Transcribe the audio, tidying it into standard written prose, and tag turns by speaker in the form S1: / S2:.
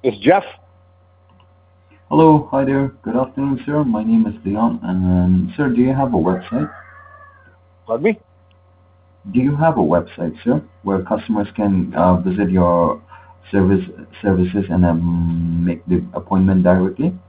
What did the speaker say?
S1: It's Jeff.
S2: Hello, hi there. Good afternoon, sir. My name is Leon. And sir, do you have a website?
S1: Pardon me?
S2: Do you have a website, sir, where customers can visit your service services and make the appointment directly?